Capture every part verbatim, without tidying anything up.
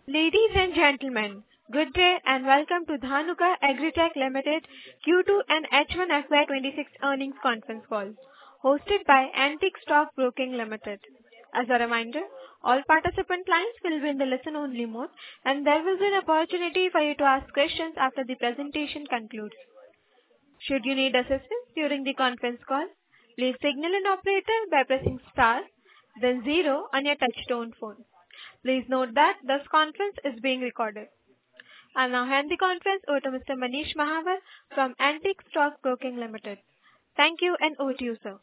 Ladies and gentlemen, good day and welcome to Dhanuka Agritech Limited Q two and H one F Y twenty-six earnings conference call, hosted by Antique Stock Broking Limited. As a reminder, all participant lines will be in the listen-only mode, and there will be an opportunity for you to ask questions after the presentation concludes. Should you need assistance during the conference call, please signal an operator by pressing star, then zero on your touch-tone phone. Please note that this conference is being recorded. I now hand the conference over to Mister Manish Mahawar from Antique Stock Broking Limited. Thank you, and over to you, sir.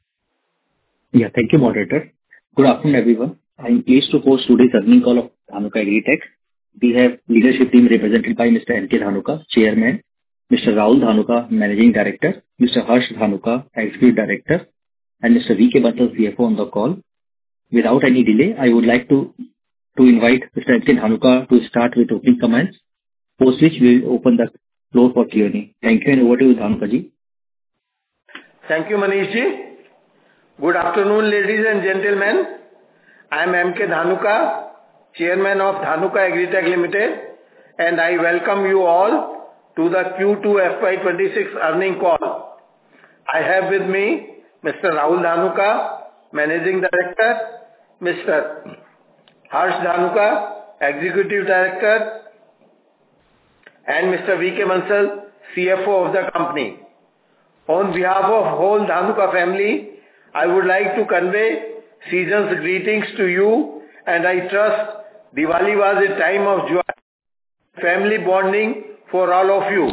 Yeah, thank you, moderator. Good afternoon, everyone. I am pleased to host today's earnings call of Dhanuka Agritech. We have leadership team represented by Mister M K Dhanuka, Chairman, Mister Rahul Dhanuka, Managing Director, Mister Harsh Dhanuka, Executive Director, and Mister V K Bansal, C F O on the call. Without any delay, I would like to, to invite Mister M K Dhanuka to start with opening comments, post which we will open the floor for Q and A. Thank you, and over to you, Dhanuka ji. Thank you, Manish ji. Good afternoon, ladies and gentlemen. I am M K Dhanuka, Chairman of Dhanuka Agritech Limited, and I welcome you all to the Q two F Y twenty-six earnings call. I have with me Mister Rahul Dhanuka, Managing Director, Mister Harsh Dhanuka, Executive Director, and Mister V K Bansal, C F O of the company. On behalf of whole Dhanuka family, I would like to convey season's greetings to you, and I trust Diwali was a time of joy, family bonding for all of you.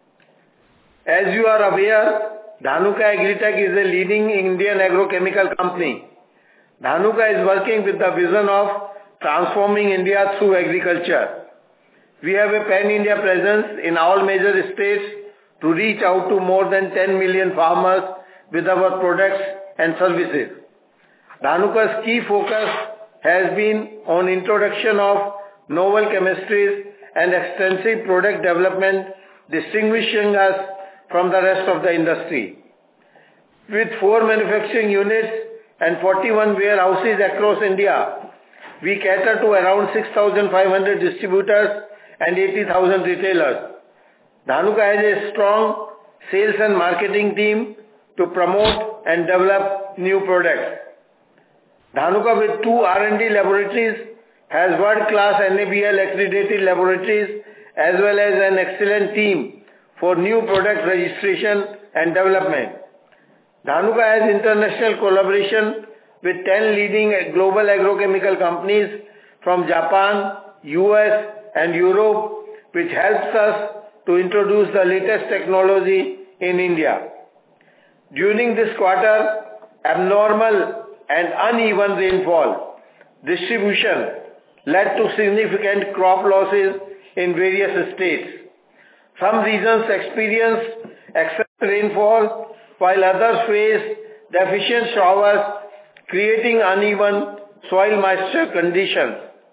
As you are aware, Dhanuka Agritech is a leading Indian agrochemical company. Dhanuka is working with the vision of transforming India through agriculture. We have a pan-India presence in all major states to reach out to more than ten million farmers with our products and services. Dhanuka's key focus has been on introduction of novel chemistries and extensive product development, distinguishing us from the rest of the industry. With four manufacturing units and forty-one warehouses across India, we cater to around six thousand five hundred distributors and eighty thousand retailers. Dhanuka has a strong sales and marketing team to promote and develop new products. Dhanuka, with two R and D laboratories, has world-class N A B L accredited laboratories as well as an excellent team for new product registration and development. Dhanuka has international collaboration with ten leading global agrochemical companies from Japan, U S and Europe, which helps us to introduce the latest technology in India. During this quarter, abnormal and uneven rainfall distribution led to significant crop losses in various states. Some regions experienced excessive rainfall, while others faced deficient showers, creating uneven soil moisture conditions.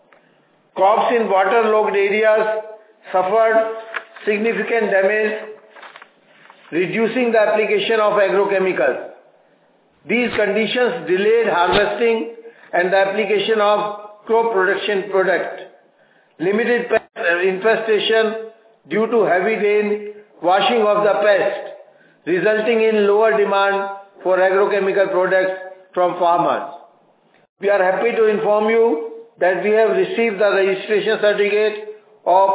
Crops in waterlogged areas suffered significant damage, reducing the application of agrochemicals. These conditions delayed harvesting and the application of crop protection product. Limited pest infestation due to heavy rain, washing of the pest, resulting in lower demand for agrochemical products from farmers. We are happy to inform you that we have received the registration certificate of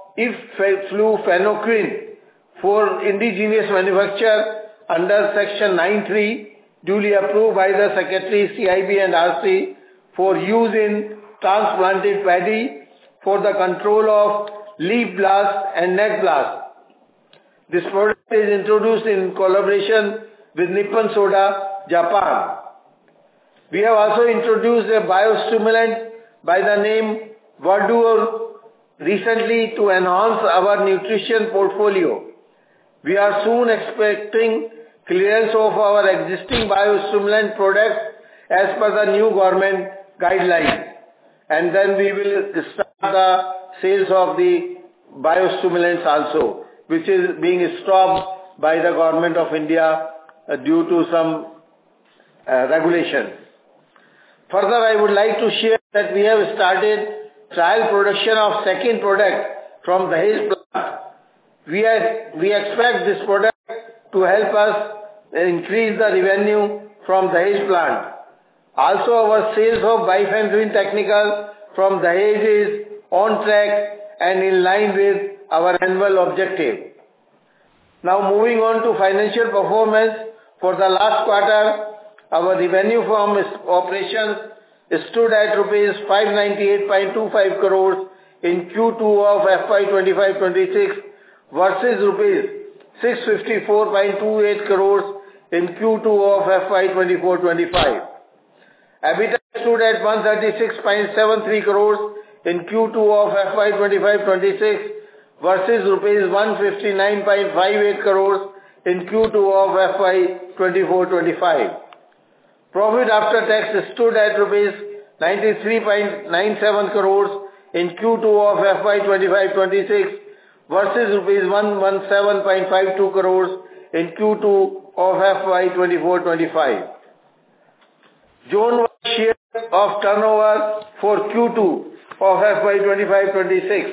Iflufenoquin for indigenous manufacture under Section nine three, duly approved by the Secretary C I B and R C for use in transplanted paddy for the control of leaf blast and net blast. This product is introduced in collaboration with Nippon Soda, Japan. We have also introduced a biostimulant by the name Verdure recently to enhance our nutrition portfolio. We are soon expecting clearance of our existing biostimulant products as per the new government guidelines, and then we will start the sales of the biostimulants also, which is being stopped by the government of India uh, due to some uh, regulations. Further, I would like to share that we have started trial production of second product from the Dahej plant. We, are, we expect this product to help us increase the revenue from the Dahej plant. Also, our sales of bifenthrin technical from Dahej is on track and in line with our annual objective. Now moving on to financial performance for the last quarter, our revenue from operations stood at rupees five ninety-eight point two five crores in Q two of F Y twenty-five twenty-six versus rupees six fifty-four point two eight crores in Q two of F Y twenty-four twenty-five. EBITDA stood at one thirty-six point seven three crores in Q two of F Y twenty-five twenty-six versus rupees one fifty-nine point five eight crores in Q two of F Y twenty-four twenty-five. Profit after tax stood at rupees ninety-three point nine seven crores in Q two of F Y twenty-five twenty-six versus rupees one hundred seventeen point five two crores in Q two of F Y twenty-four twenty-five. Zone share of turnover for Q two of F Y twenty-five twenty-six.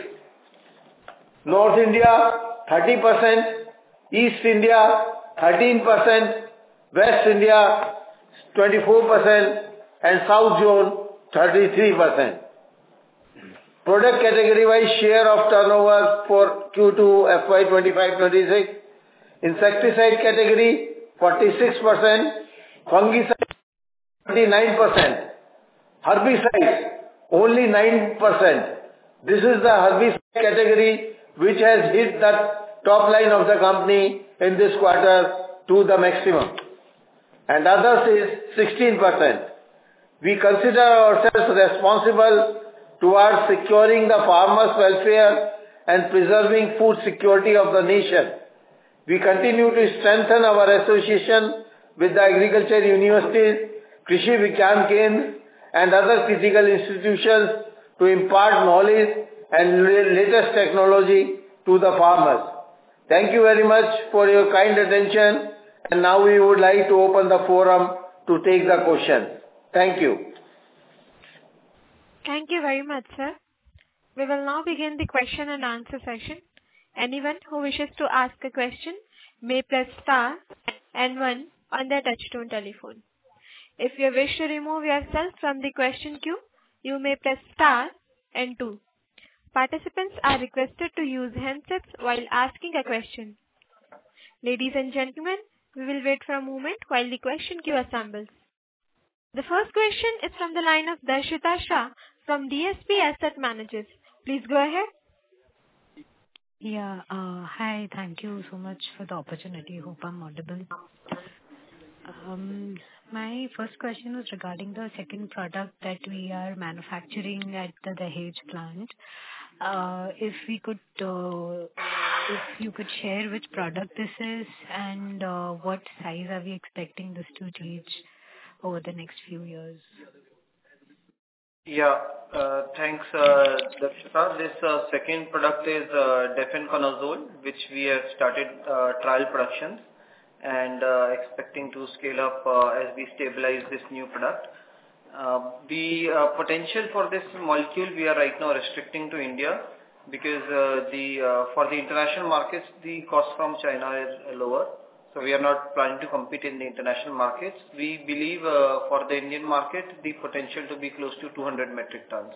North India thirty percent, East India thirteen percent, West India twenty-four percent and South Zone thirty-three percent. Product category wise share of turnover for Q two F Y twenty-five twenty-six. Insecticide category forty-six percent, fungicide thirty-nine percent, herbicide only nine percent. This is the herbicide category which has hit the top line of the company in this quarter to the maximum. And others is sixteen percent. We consider ourselves responsible towards securing the farmers' welfare and preserving food security of the nation. We continue to strengthen our association with the agriculture universities, Krishi Vigyan Kendras and other critical institutions to impart knowledge and latest technology to the farmers. Thank you very much for your kind attention, and now we would like to open the forum to take the questions. Thank you. Thank you very much, sir. We will now begin the question and answer session. Anyone who wishes to ask a question may press star and one on their touchtone telephone. If you wish to remove yourself from the question queue, you may press star and two. Participants are requested to use handsets while asking a question. Ladies and gentlemen, we will wait for a moment while the question queue assembles. The first question is from the line of Darshita Shah from D S P Asset Managers. Please go ahead. Yeah, uh, hi, thank you so much for the opportunity. Hope I'm audible. Um, my first question was regarding the second product that we are manufacturing at the Dahej plant. Uh, if we could, uh, if you could share which product this is and uh, what size are we expecting this to reach over the next few years? Yeah, uh, thanks, uh, Darshita. This uh, second product is uh, Difenoconazole, which we have started uh, trial production and uh, expecting to scale up uh, as we stabilize this new product. Uh, the uh, potential for this molecule we are right now restricting to India because uh, the uh, for the international markets the cost from China is lower. So we are not planning to compete in the international markets. We believe uh, for the Indian market, the potential to be close to two hundred metric tons.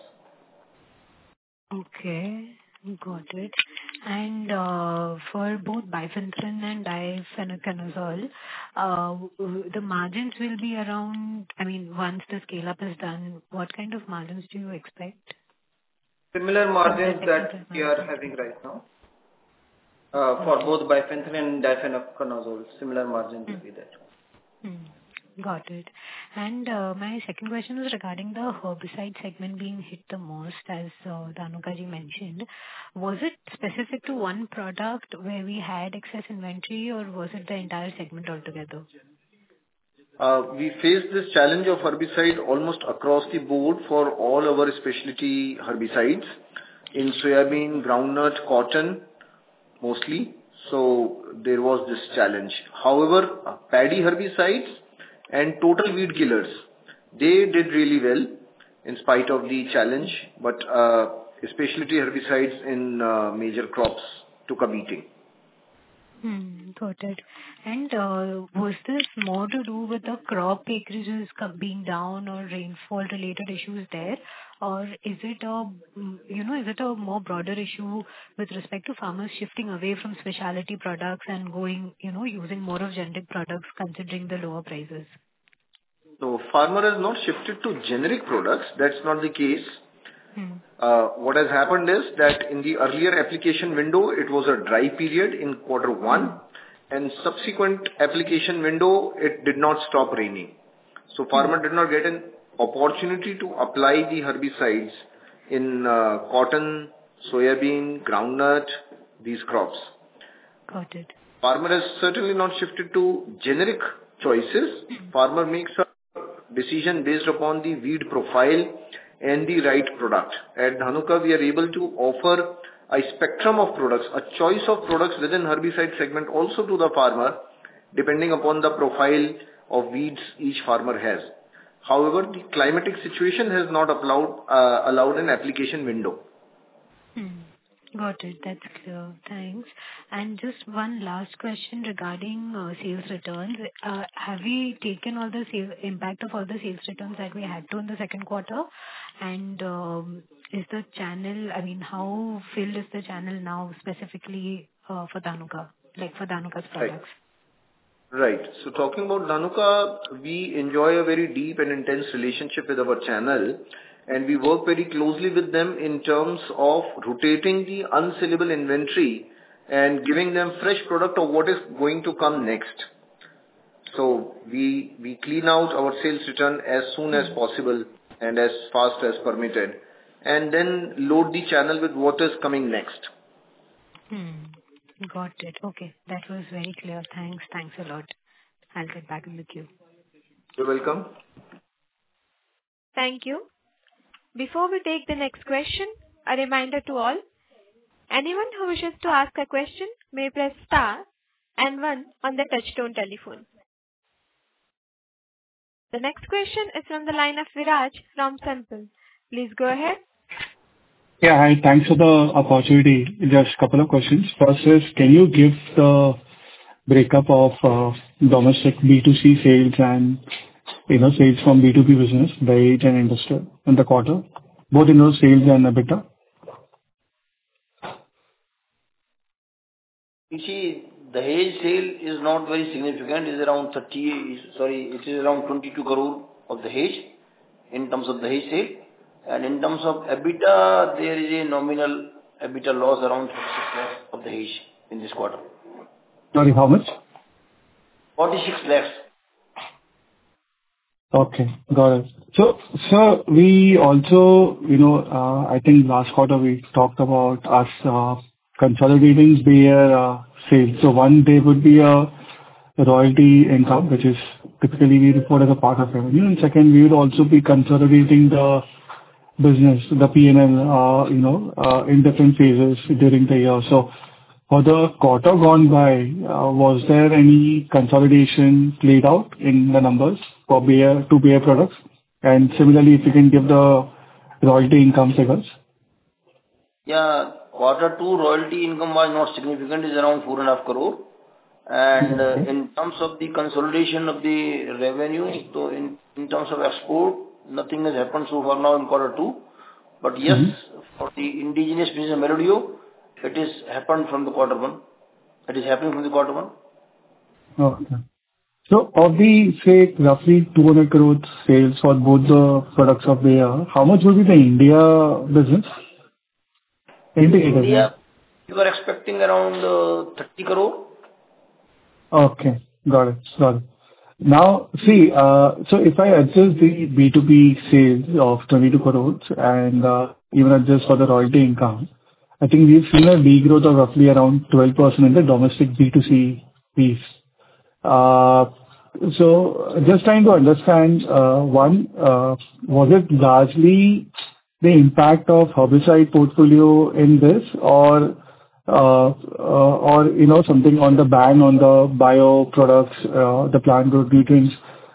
Okay, got it. And uh, for both bifenthrin and difenoconazole, uh, the margins will be around, I mean, once the scale-up is done, what kind of margins do you expect? Similar margins that we are having right now. Uh, for both bifenthrin and difenoconazole, similar margins will be there. Hmm. Got it. And uh, my second question was regarding the herbicide segment being hit the most, as uh, Dhanuka ji mentioned. Was it specific to one product where we had excess inventory, or was it the entire segment altogether? Uh, we faced this challenge of herbicide almost across the board for all our specialty herbicides in soybean, groundnut, cotton, mostly. So there was this challenge. However, uh, paddy herbicides and total weed killers, they did really well. in spite of the challenge, but uh, specialty herbicides in uh, major crops took a beating. Hmm, got it. And uh, was this more to do with the crop acreages co- being down or rainfall related issues there? Or is it a, mm, you know, is it a more broader issue with respect to farmers shifting away from specialty products and going, you know, using more of generic products considering the lower prices? So farmer has not shifted to generic products. That's not the case. Hmm. Uh, what has happened is that in the earlier application window, it was a dry period in quarter one, and subsequent application window, it did not stop raining. So farmer did not get an opportunity to apply the herbicides in uh, cotton, soybean, groundnut, these crops. Got it. Farmer has certainly not shifted to generic choices. Farmer makes a decision based upon the weed profile and the right product. At Dhanuka, we are able to offer a spectrum of products, a choice of products within herbicide segment also to the farmer, depending upon the profile of weeds each farmer has. However, the climatic situation has not allowed, uh, allowed an application window. Hmm. Got it. That's clear. Thanks. And just one last question regarding uh, sales returns. Uh, Have we taken all the sales impact of all the sales returns that we had to in the second quarter? And um, is the channel, I mean, how filled is the channel now specifically uh, for Dhanuka, like for Dhanuka's products? Right. So talking about Dhanuka, we enjoy a very deep and intense relationship with our channel, and we work very closely with them in terms of rotating the unsellable inventory and giving them fresh product of what is going to come next. So we we clean out our sales return as soon as possible and as fast as permitted, and then load the channel with what is coming next. Hmm. Got it. Okay. That was very clear. Thanks. Thanks a lot. I'll get back in the queue. You're welcome. Thank you. Before we take the next question, a reminder to all, anyone who wishes to ask a question may press star and one on the touchtone telephone. The next question is from the line of Viraj from Sample. Please go ahead. Yeah, hi. Thanks for the opportunity. Just a couple of questions. First is, can you give the breakup of uh, domestic B two C sales and, you know, sales from B two B business, Dahej and industrial in the quarter, both in those sales and EBITDA? You see, the Dahej sale is not very significant. It's around thirty, sorry, it is around twenty-two crore of the Dahej in terms of the Dahej sale. And in terms of EBITDA, there is a nominal EBITDA loss around forty-six lakhs of the Dahej in this quarter. Sorry, how much? forty-six lakhs. Okay, got it. So, sir, we also, you know, uh, I think last quarter we talked about us uh, consolidating Bayer uh, sales. So one, there would be a royalty income, which is typically we report as a part of revenue. And second, we would also be consolidating the business, the P and L, uh, you know, uh, in different phases during the year. So for the quarter gone by, uh, was there any consolidation played out in the numbers for Bayer, to Bayer products? And similarly, if you can give the royalty income figures. Yeah, quarter two royalty income was not significant, is around four and a half crore. And uh, in terms of the consolidation of the revenue, so in, in terms of export, nothing has happened so far now in quarter two. But yes, mm-hmm. for the indigenous business Melodio, it is happened from the quarter one. It is happening from the quarter one. Okay. So of the, say, roughly two hundred crore sales for both the products of Bayer, how much will be the India business? India, India you are expecting around uh, thirty crore. Okay, got it, got it. Now, see, uh, so if I adjust the B two B sales of twenty-two crores and uh, even adjust for the royalty income, I think we've seen a degrowth of roughly around twelve percent in the domestic B two C piece. Uh, so just trying to understand, uh, one, uh, was it largely the impact of herbicide portfolio in this, or Uh, uh, or, you know, something on the ban on the bio products, uh, the plant growth nutrients,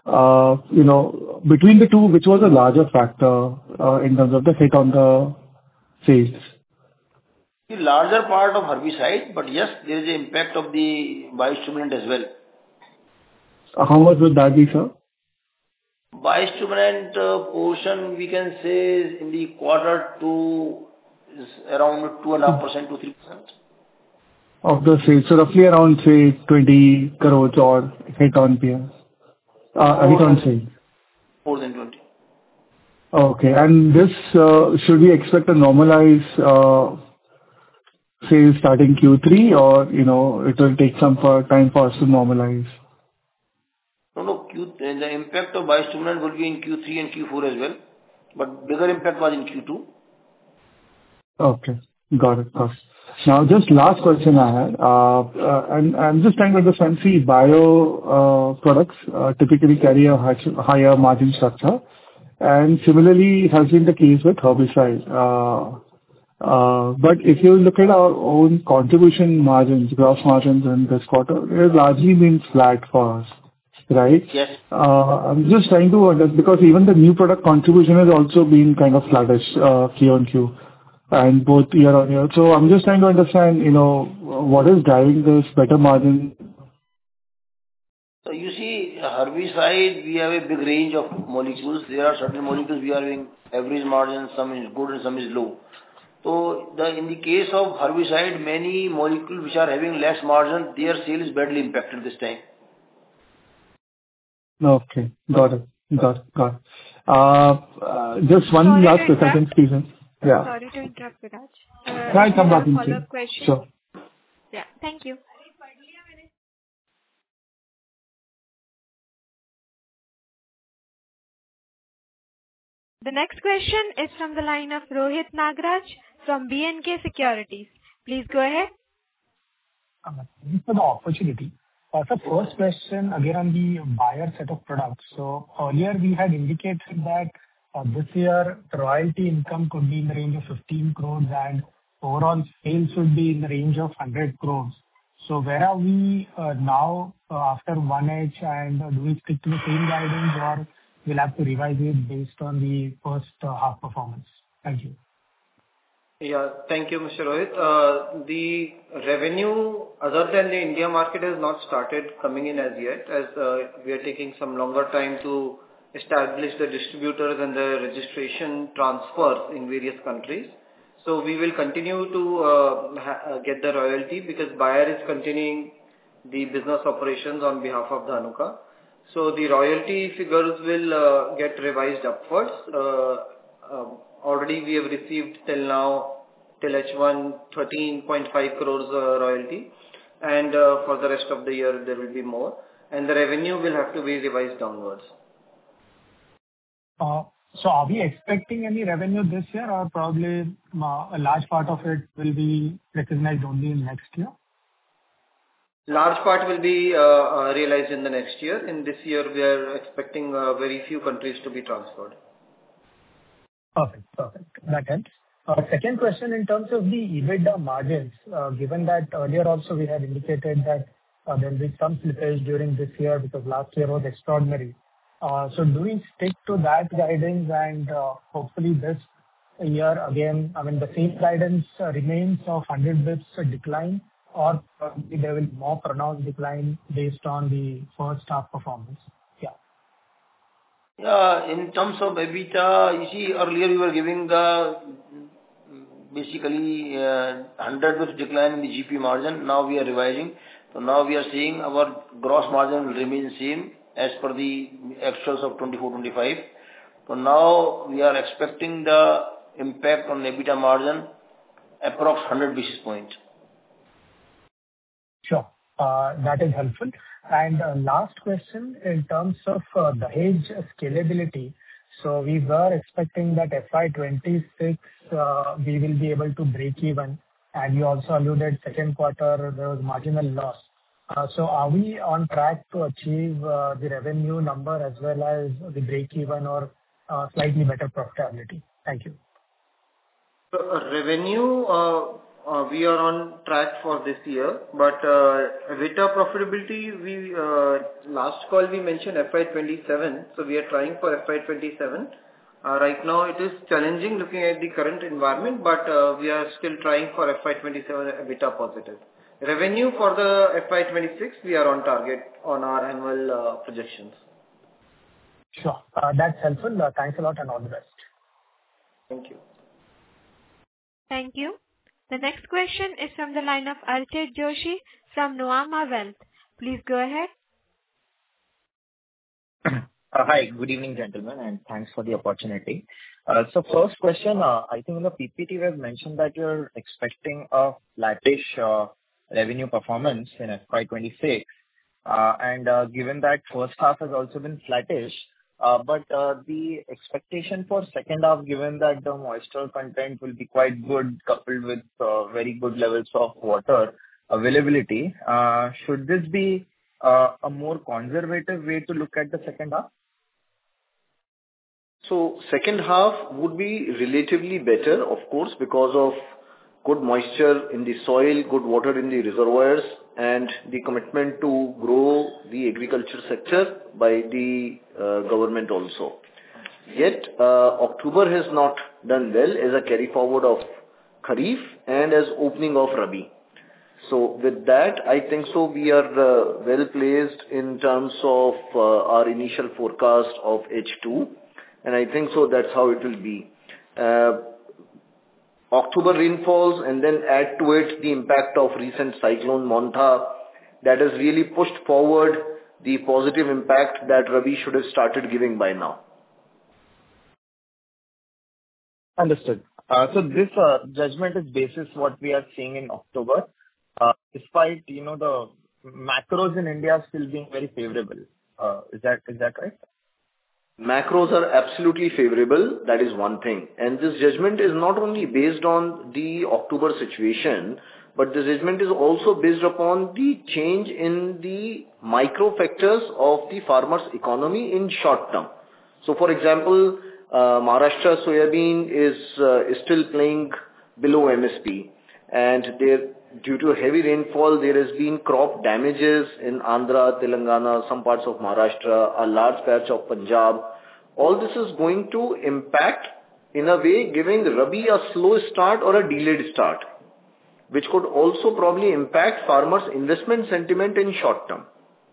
uh, you know, between the two, which was a larger factor uh, in terms of the hit on the sales? The larger part of herbicide, but yes, there is an impact of the biostimulant as well. How much would that be, sir? Biostimulant uh, portion, we can say in the quarter two is around two point five percent to three percent. Of the sales. So roughly around, say, twenty crores or hit on P S. Uh, hit on sales. More than twenty. Okay. And this, uh, should we expect a normalized uh, sales starting Q three, or, you know, it will take some for time for us to normalize? No, no, Q, the impact of biostimulant will be in Q three and Q four as well, but bigger impact was in Q two. Okay. Got it. Got it. Now, just last question I had, uh, uh, and I'm just trying to understand, see, bio uh, products uh, typically carry a high- higher margin structure, and similarly has been the case with herbicide. Uh, uh, But if you look at our own contribution margins, gross margins in this quarter, it has largely been flat for us, right? Yes. Uh, I'm just trying to understand, because even the new product contribution has also been kind of flattish, uh, Q on Q, and both year-on-year. So I'm just trying to understand, you know, what is driving this better margin? So you see, herbicide, we have a big range of molecules. There are certain molecules we are having average margin, some is good and some is low. So the, in the case of herbicide, many molecules which are having less margin, their sale is badly impacted this time. Okay. Got it. Got it. Got it. Uh, uh, Just one Sorry last to question, interrupt. Stephen. Yeah. Sorry to interrupt, Viraj. Uh, Can I do come you back have a in, follow-up please? question? Sure. Yeah. Thank you. The next question is from the line of Rohit Nagraj from B and K Securities. Please go ahead. Uh, Thank you for the opportunity. Uh, So first question, again, on the Bayer set of products. So earlier we had indicated that uh, this year, the royalty income could be in the range of fifteen crores and overall sales would be in the range of one hundred crores. So where are we uh, now uh, after one H, and uh, do we stick to the same guidance, or we'll have to revise it based on the first uh, half performance? Thank you. Yeah. Thank you, Mister Rohit. Uh, The revenue other than the India market has not started coming in as yet, as uh, we are taking some longer time to establish the distributors and the registration transfers in various countries. So we will continue to uh, ha- uh, get the royalty because Bayer is continuing the business operations on behalf of Dhanuka. So the royalty figures will uh, get revised upwards. Uh, um, Already we have received till now, till H one, thirteen point five crores uh, royalty, and uh, for the rest of the year there will be more, and the revenue will have to be revised downwards. Uh, So are we expecting any revenue this year, or probably uh, a large part of it will be recognized only in next year? Large part will be uh, uh, realized in the next year. In this year, we are expecting uh, very few countries to be transferred. Perfect. Perfect. That helps. Uh, Second question, in terms of the EBITDA margins, uh, given that earlier also we had indicated that uh, there will be some slippage during this year because last year was extraordinary. Uh, So do we stick to that guidance, and uh, hopefully this year again, I mean, the same guidance uh, remains of one hundred basis points decline, or probably there will be more pronounced decline based on the first half performance? Yeah. Yeah, in terms of EBITDA, you see, earlier we were giving the mm, basically uh, one hundred basis points decline in the G P margin. Now we are revising. So now we are seeing our gross margin will remain same as per the actuals of twenty-four twenty-five. So now we are expecting the impact on EBITDA margin approx one hundred basis points. Sure. Uh, That is helpful. And uh, last question, in terms of uh, the hedge scalability. So we were expecting that F Y twenty-six, uh, we will be able to break even, and you also alluded second quarter there was marginal loss. Uh, So are we on track to achieve uh, the revenue number as well as the break even, or uh, slightly better profitability? Thank you. So, uh, revenue, uh, uh, we are on track for this year. But uh, EBITDA profitability, we uh, last call we mentioned F Y twenty-seven, so we are trying for F Y twenty-seven. Uh, right now it is challenging looking at the current environment, but uh, we are still trying for F Y twenty-seven EBITDA positive. Revenue for the F Y twenty-six, we are on target on our annual uh, projections. Sure. Uh, That's helpful. Uh, Thanks a lot and all the best. Thank you. Thank you. The next question is from the line of Archit Joshi from Nuvama Wealth. Please go ahead. Uh, Hi. Good evening, gentlemen, and thanks for the opportunity. Uh, So first question, uh, I think in the P P T we have mentioned that you're expecting a flattish uh, revenue performance in F Y twenty-six. Uh, And uh, given that first half has also been flattish, uh, but uh, the expectation for second half, given that the moisture content will be quite good, coupled with uh, very good levels of water availability, uh, should this be uh, a more conservative way to look at the second half? So second half would be relatively better, of course, because of good moisture in the soil, good water in the reservoirs, and the commitment to grow the agriculture sector by the uh, government also. Yet, uh, October has not done well as a carry forward of Kharif and as opening of Rabi. So with that, I think so we are uh, well placed in terms of uh, our initial forecast of H two. And I think so that's how it will be. Uh, October rainfalls and then add to it the impact of recent cyclone Montha that has really pushed forward the positive impact that Rabi should have started giving by now. Understood. Uh, So this uh, judgment is basis what we are seeing in October, uh, despite, you know, the macros in India still being very favorable. Uh, Is that is that right? Macros are absolutely favorable. That is one thing. And this judgment is not only based on the October situation, but the judgment is also based upon the change in the micro factors of the farmer's economy in short term. So, for example, uh, Maharashtra soybean is, uh, is still playing below M S P, and there, due to heavy rainfall, there has been crop damages in Andhra, Telangana, some parts of Maharashtra, a large patch of Punjab. All this is going to impact, in a way, giving Rabi a slow start or a delayed start, which could also probably impact farmers' investment sentiment in short term.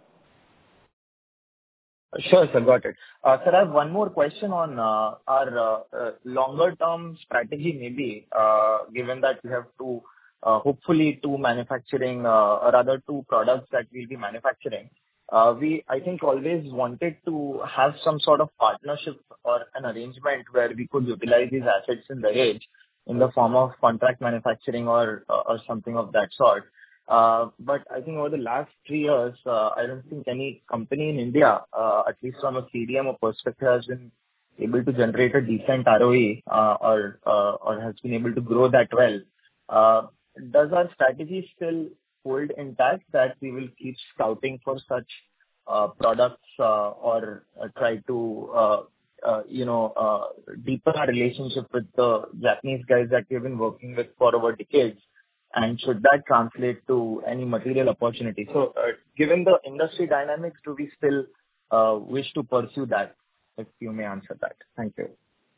Sure, sir. Got it. Uh, Sir, I have one more question on uh, our uh, uh, longer term strategy maybe, uh, given that we have two, uh, hopefully two manufacturing, uh, or rather two products that we'll be manufacturing. Uh, We, I think, always wanted to have some sort of partnership or an arrangement where we could utilize these assets in the Dahej in the form of contract manufacturing or or something of that sort. Uh, But I think over the last three years, uh, I don't think any company in India, uh, at least from a C D M O perspective, has been able to generate a decent R O E, uh, or uh, or has been able to grow that well. Uh, Does our strategy still hold intact that we will keep scouting for such uh, products, uh, or uh, try to, uh, uh, you know, uh, deepen our relationship with the Japanese guys that we've been working with for over decades? And should that translate to any material opportunity? So, uh, given the industry dynamics, do we still uh, wish to pursue that? If you may answer that. Thank you.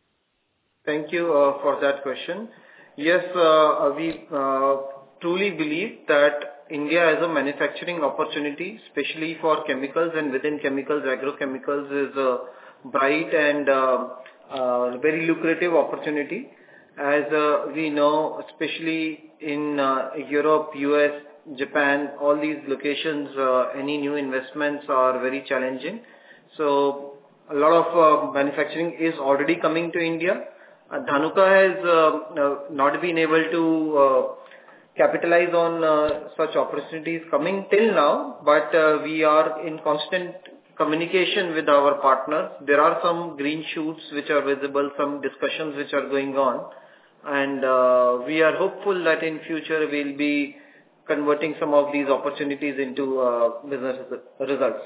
Thank you uh, for that question. Yes, uh, we uh, truly believe that India has a manufacturing opportunity, especially for chemicals, and within chemicals, agrochemicals is a bright and uh, uh, very lucrative opportunity. As uh, we know, especially in uh, Europe, U S, Japan, all these locations, uh, any new investments are very challenging. So a lot of uh, manufacturing is already coming to India. Uh, Dhanuka has uh, uh, not been able to uh, capitalize on uh, such opportunities coming till now, but uh, we are in constant communication with our partners. There are some green shoots which are visible, some discussions which are going on, and uh, we are hopeful that in future we'll be converting some of these opportunities into uh, business results.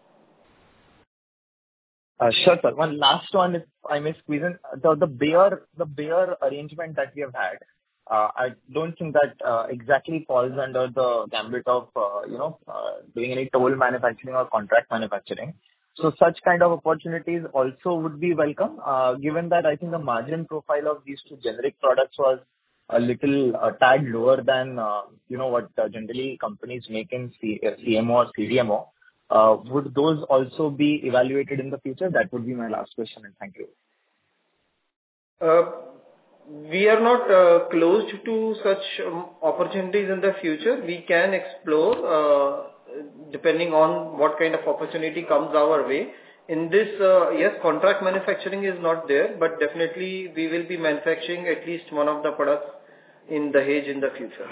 Uh, Sure, sir. One last one, if I may squeeze in. The the Bayer the Bayer arrangement that we have had, Uh, I don't think that uh, exactly falls under the gambit of, uh, you know, uh, doing any toll manufacturing or contract manufacturing. So such kind of opportunities also would be welcome, uh, given that I think the margin profile of these two generic products was a little a tad lower than, uh, you know, what uh, generally companies make in C- uh, C M O or C D M O. Uh, Would those also be evaluated in the future? That would be my last question, and thank you. Uh, We are not uh, closed to such um, opportunities in the future. We can explore uh, depending on what kind of opportunity comes our way. In this, uh, yes, contract manufacturing is not there, but definitely we will be manufacturing at least one of the products in Dahej in the future.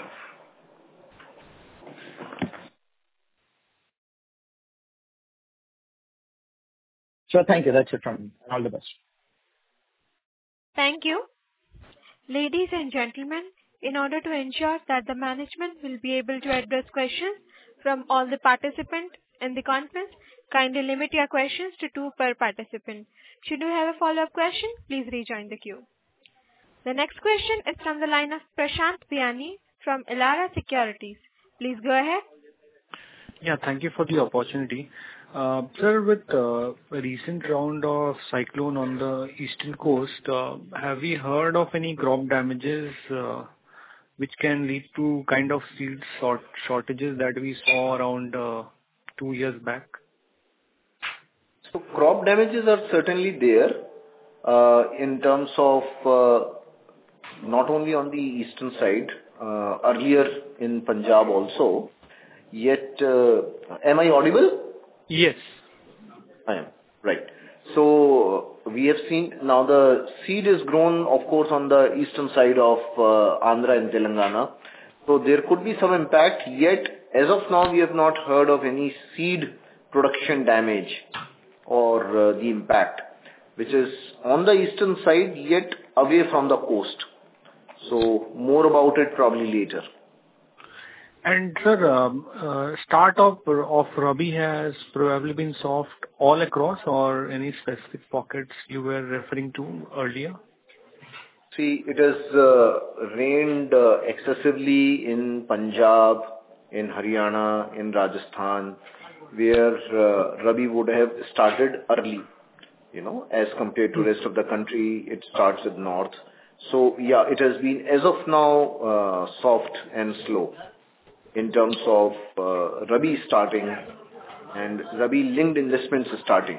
Sure, thank you. That's it from me. All the best. Thank you. Ladies and gentlemen, in order to ensure that the management will be able to address questions from all the participants in the conference, kindly limit your questions to two per participant. Should you have a follow-up question, please rejoin the queue. The next question is from the line of Prashant Biyani from Elara Securities. Please go ahead. Yeah, thank you for the opportunity. Uh, Sir, with uh, a recent round of cyclone on the eastern coast, uh, have we heard of any crop damages uh, which can lead to kind of seed sort shortages that we saw around uh, two years back? So crop damages are certainly there uh, in terms of uh, not only on the eastern side, uh, earlier in Punjab also. Yet, uh, am I audible? Yes. I am. Right. So we have seen now the seed is grown, of course, on the eastern side of uh, Andhra and Telangana. So there could be some impact. Yet, as of now, we have not heard of any seed production damage or uh, the impact, which is on the eastern side, yet away from the coast. So more about it probably later. And sir, um, uh, start of, of Rabi has probably been soft all across, or any specific pockets you were referring to earlier? See, it has uh, rained uh, excessively in Punjab, in Haryana, in Rajasthan, where uh, Rabi would have started early, you know, as compared to rest of the country. It starts with north. So yeah, it has been as of now uh, soft and slow in terms of uh, Rabi starting and Rabi linked investments starting.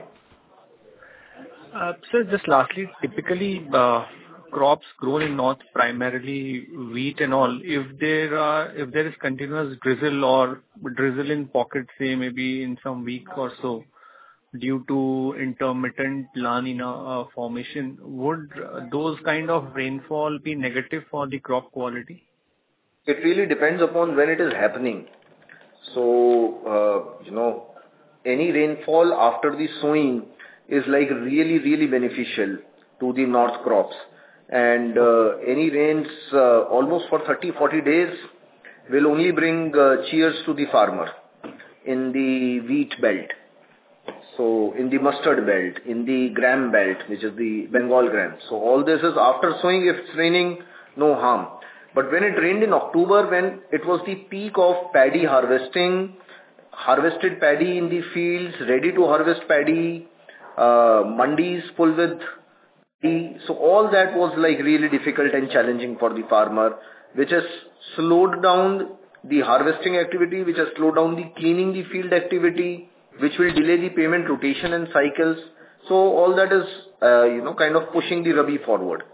Uh, sir, just lastly, typically uh, crops grown in north, primarily wheat and all, if there are, if there is continuous drizzle or drizzle in pockets, say maybe in some week or so, due to intermittent La Nina uh, formation, would uh, those kind of rainfall be negative for the crop quality? It really depends upon when it is happening. So, uh, you know, any rainfall after the sowing is like really, really beneficial to the north crops. And uh, any rains uh, almost for thirty, forty days will only bring uh, cheers to the farmer in the wheat belt. So, in the mustard belt, in the gram belt, which is the Bengal gram. So, all this is after sowing. If it's raining, no harm. But when it rained in October, when it was the peak of paddy harvesting, harvested paddy in the fields, ready to harvest paddy, uh, mandis full with tea. So all that was like really difficult and challenging for the farmer, which has slowed down the harvesting activity, which has slowed down the cleaning the field activity, which will delay the payment rotation and cycles. So all that is, uh, you know, kind of pushing the Rabi forward.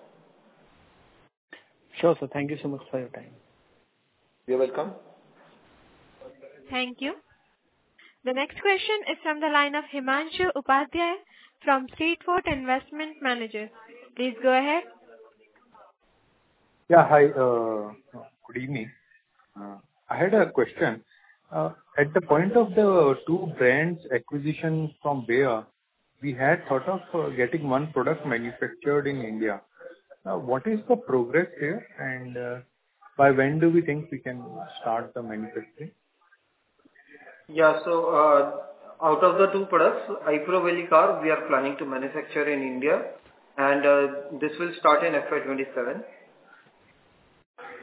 Sure, sir. Thank you so much for your time. You're welcome. Thank you. The next question is from the line of Himanshu Upadhyay from Streetfort Investment Managers. Please go ahead. Yeah, hi. Uh, good evening. Uh, I had a question. Uh, at the point of the two brands acquisition from Bayer, we had thought of uh, getting one product manufactured in India. Uh, what is the progress here, and uh, by when do we think we can start the manufacturing? Yeah, so uh, out of the two products, Iprovalicar, we are planning to manufacture in India, and uh, this will start in F Y twenty-seven.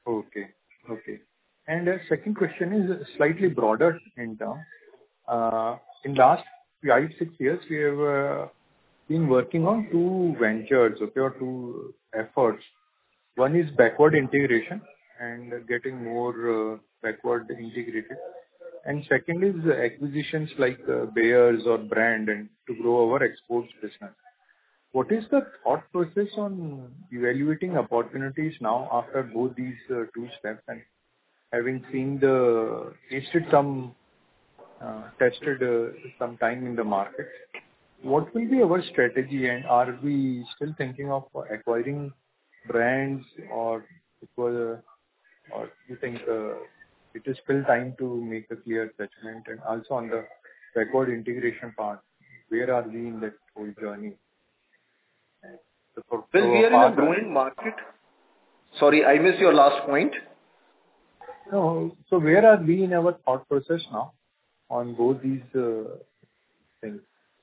Okay. Okay. And the second question is slightly broader in term. Uh, In last five, six years, we have uh, been working on two ventures, okay, or two efforts. One is backward integration and getting more uh, backward integrated. And second is acquisitions like uh, Bayer's or brand and to grow our exports business. What is the thought process on evaluating opportunities now after both these uh, two steps and having seen the tasted some uh, tested uh, some time in the market? What will be our strategy, and are we still thinking of acquiring brands, or it was, uh, or you think uh, it is still time to make a clear judgment? And also on the backward integration part, where are we in that whole journey? So for- Well, so we are in a part- growing market. Sorry, I missed your last point. No, so where are we in our thought process now on both these uh, things?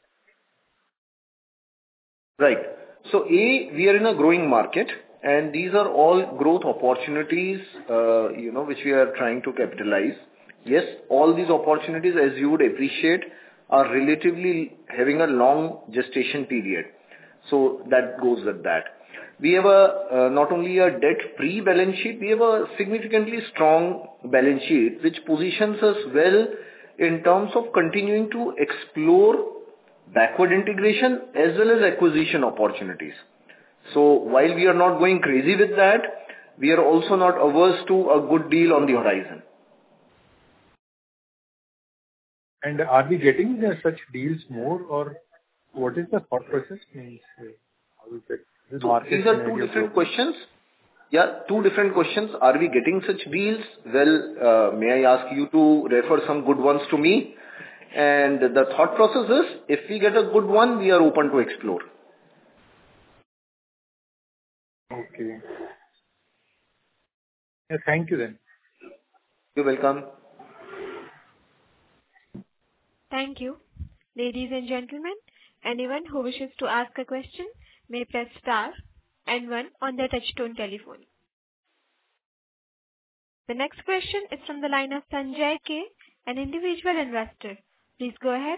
Right. So, A, we are in a growing market, and these are all growth opportunities, uh, you know, which we are trying to capitalize. Yes, all these opportunities, as you would appreciate, are relatively having a long gestation period. So that goes with that. We have a uh, not only a debt-free balance sheet, we have a significantly strong balance sheet, which positions us well in terms of continuing to explore backward integration as well as acquisition opportunities. So while we are not going crazy with that, we are also not averse to a good deal on the horizon. And are we getting uh, such deals more, or what is the thought process? Means, uh, how is it? This So market these are two scenario different global. questions. Yeah, two different questions. Are we getting such deals? Well, uh, may I ask you to refer some good ones to me? And the thought process is, if we get a good one, we are open to explore. Okay. Yeah, thank you then. You're welcome. Thank you. Ladies and gentlemen, anyone who wishes to ask a question may press star and one on their touchtone telephone. The next question is from the line of Sanjay K, an individual investor. Please go ahead.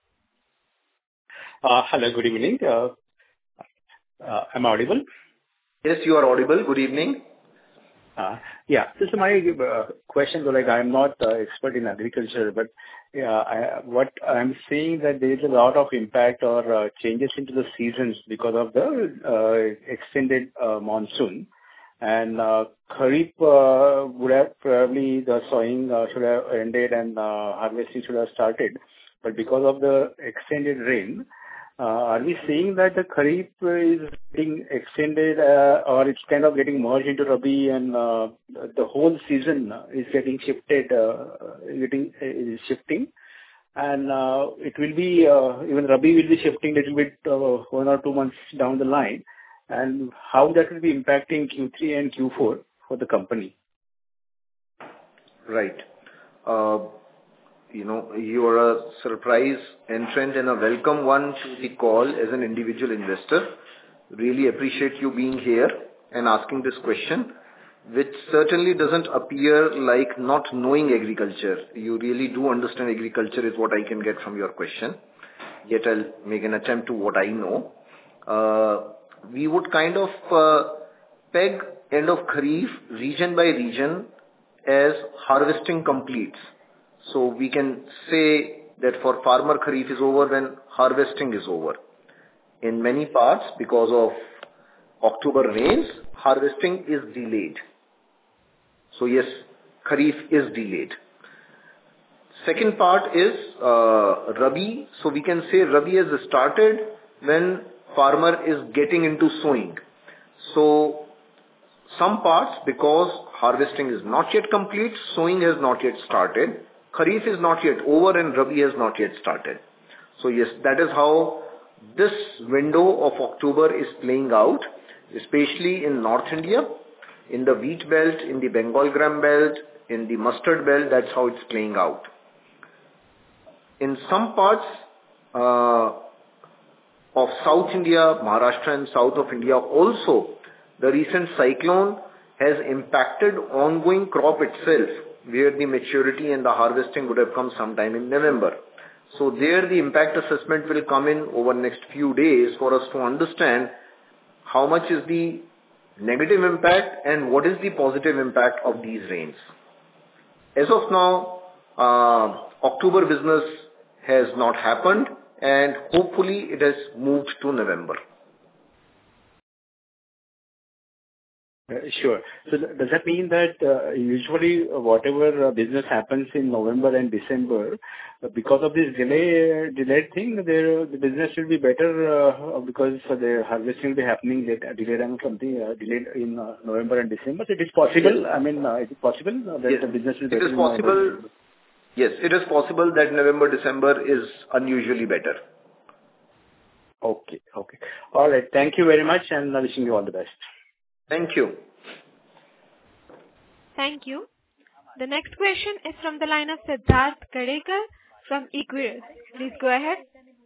Uh, Hello, good evening. Uh, uh, Am I audible? Yes, you are audible. Good evening. Uh, Yeah. This is my uh, question, though, like, I'm not uh, expert in agriculture, but yeah, I- what I'm seeing that there is a lot of impact or uh, changes into the seasons because of the uh, extended uh, monsoon. And uh, Kharif uh, would have probably the sowing uh, should have ended and uh, harvesting should have started. But because of the extended rain, Uh, are we seeing that the Kharif is getting extended, uh, or it's kind of getting merged into Rabi, and uh, the whole season is getting shifted, uh, getting is shifting, and uh, it will be uh, even Rabi will be shifting a little bit uh, one or two months down the line, and how that will be impacting Q three and Q four for the company? Right. Uh, You know, you are a surprise entrant and a welcome one to the call as an individual investor. Really appreciate you being here and asking this question, which certainly doesn't appear like not knowing agriculture. You really do understand agriculture is what I can get from your question. Yet I'll make an attempt to what I know. Uh, we would kind of uh, peg end of Kharif region by region as harvesting completes. So we can say that for farmer, Kharif is over when harvesting is over. In many parts, because of October rains, harvesting is delayed. So yes, Kharif is delayed. Second part is uh, Rabi. So we can say Rabi has started when farmer is getting into sowing. So some parts, because harvesting is not yet complete, sowing has not yet started. Kharif is not yet over and Rabi has not yet started. So yes, that is how this window of October is playing out, especially in North India, in the wheat belt, in the Bengal gram belt, in the mustard belt. That's how it's playing out. In some parts uh, of South India, Maharashtra and South of India also, the recent cyclone has impacted ongoing crop itself, where the maturity and the harvesting would have come sometime in November. So there, the impact assessment will come in over next few days for us to understand how much is the negative impact and what is the positive impact of these rains. As of now, uh, October business has not happened, and hopefully it has moved to November. Uh, Sure. So th- does that mean that uh, usually uh, whatever uh, business happens in November and December, uh, because of this delay, delayed thing, there the business will be better uh, because uh, the harvesting will be happening late, uh, delayed and something uh, delayed in uh, November and December. So it is possible. Yes. I mean, uh, is it possible uh, that Yes. the business will be It better is in November? possible. Yes, it is possible that November, December is unusually better. Okay. Okay. All right. Thank you very much, and uh, wishing you all the best. Thank you. Thank you. The next question is from the line of Siddharth Gadekar from Equirus. Please go ahead.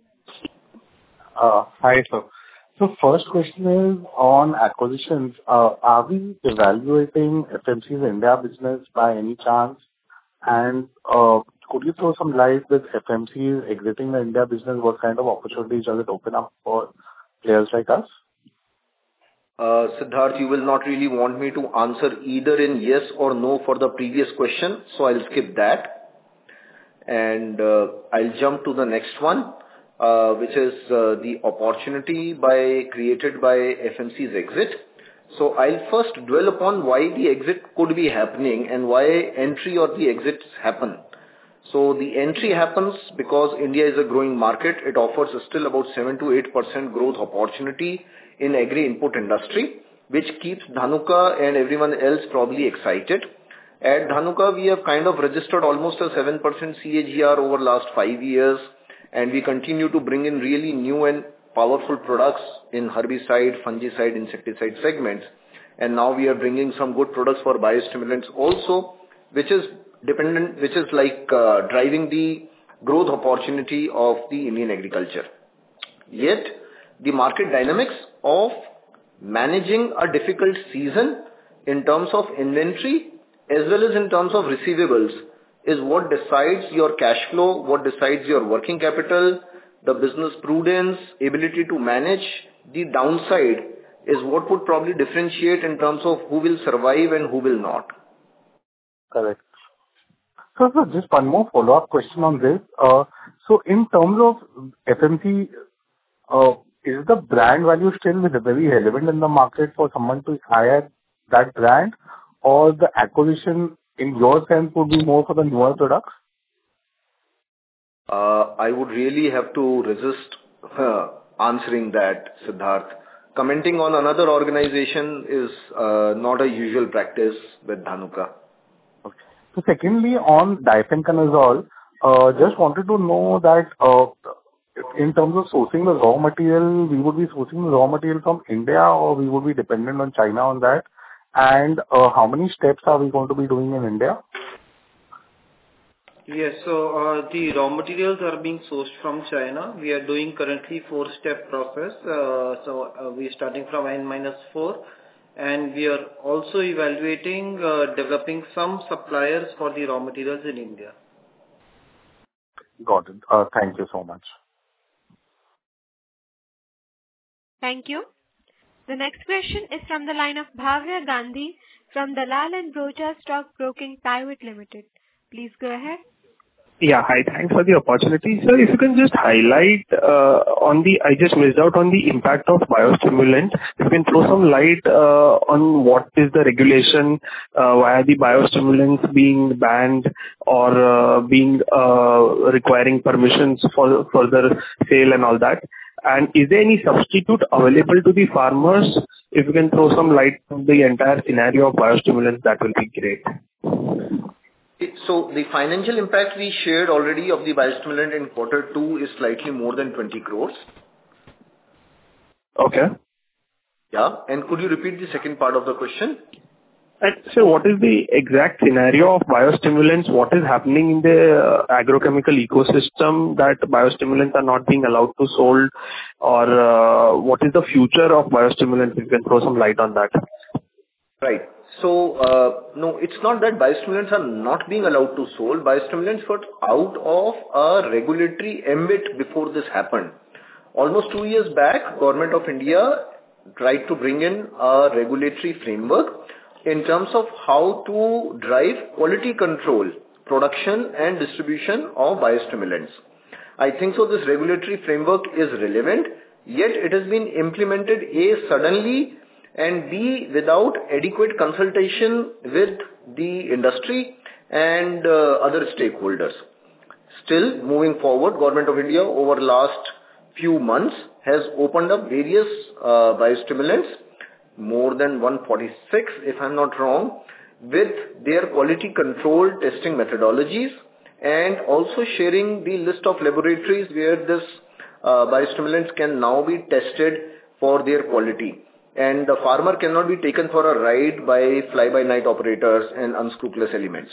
Uh, Hi, sir. So first question is on acquisitions. Uh, Are we evaluating F M C's India business by any chance? And uh, could you throw some light with F M C's exiting the India business? What kind of opportunities does it open up for players like us? Uh, Siddharth, you will not really want me to answer either in yes or no for the previous question, so I'll skip that. And uh, I'll jump to the next one, uh, which is uh, the opportunity by created by F M C's exit. So I'll first dwell upon why the exit could be happening and why entry or the exits happen. So the entry happens because India is a growing market. It offers still about seven to eight percent growth opportunity in agri-input industry, which keeps Dhanuka and everyone else probably excited. At Dhanuka, we have kind of registered almost a seven percent C A G R over last five years, and we continue to bring in really new and powerful products in herbicide, fungicide, insecticide segments. And now we are bringing some good products for biostimulants also, which is dependent, which is like uh, driving the growth opportunity of the Indian agriculture. Yet, the market dynamics of managing a difficult season in terms of inventory as well as in terms of receivables is what decides your cash flow, what decides your working capital, the business prudence, ability to manage the downside is what would probably differentiate in terms of who will survive and who will not. Correct. So, sir, just one more follow-up question on this. Uh, So in terms of F M C, uh, is the brand value still very relevant in the market for someone to hire that brand, or the acquisition, in your sense, would be more for the newer products? Uh, I would really have to resist uh, answering that, Siddharth. Commenting on another organization is uh, not a usual practice with Dhanuka. Okay. So secondly, on difenoconazole, uh, just wanted to know that uh, in terms of sourcing the raw material, we would be sourcing the raw material from India, or we would be dependent on China on that? And uh, how many steps are we going to be doing in India? Yes, so uh, the raw materials are being sourced from China. We are doing currently four-step process. Uh, so uh, we are starting from N minus four, and we are also evaluating uh, developing some suppliers for the raw materials in India. Got it. Uh, thank you so much. Thank you. The next question is from the line of Bhavya Gandhi from Dalal and Broacha Stock Broking Private Limited. Please go ahead. Yeah, hi. Thanks for the opportunity. Sir, if you can just highlight uh, on the, I just missed out on the impact of biostimulant. If you can throw some light uh, on what is the regulation, uh, why are the biostimulants being banned or uh, being uh, requiring permissions for further sale and all that. And is there any substitute available to the farmers? If you can throw some light on the entire scenario of biostimulants, that will be great. So the financial impact we shared already of the biostimulant in quarter two is slightly more than twenty crores. Okay. Yeah. And could you repeat the second part of the question? And so what is the exact scenario of biostimulants? What is happening in the uh, agrochemical ecosystem that biostimulants are not being allowed to sold, or uh, what is the future of biostimulants? If you can throw some light on that. Right. So, uh, no, it's not that biostimulants are not being allowed to sold. Biostimulants got out of a regulatory ambit before this happened. Almost two years back, Government of India tried to bring in a regulatory framework in terms of how to drive quality control, production and distribution of biostimulants. I think so this regulatory framework is relevant, yet it has been implemented A, suddenly, and B, without adequate consultation with the industry and uh, other stakeholders. Still, moving forward, Government of India over last few months has opened up various uh, biostimulants, more than one forty-six if I'm not wrong, with their quality control testing methodologies, and also sharing the list of laboratories where this uh, biostimulants can now be tested for their quality. And the farmer cannot be taken for a ride by fly-by-night operators and unscrupulous elements.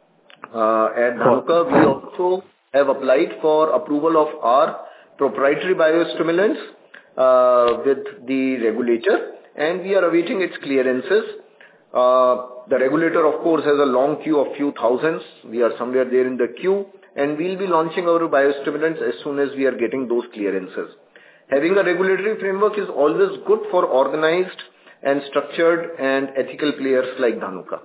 Uh, at Dhanuka, we also have applied for approval of our proprietary biostimulants uh, with the regulator, and we are awaiting its clearances. Uh, the regulator, of course, has a long queue of few thousands. We are somewhere there in the queue, and we'll be launching our biostimulants as soon as we are getting those clearances. Having a regulatory framework is always good for organized and structured and ethical players like Dhanuka.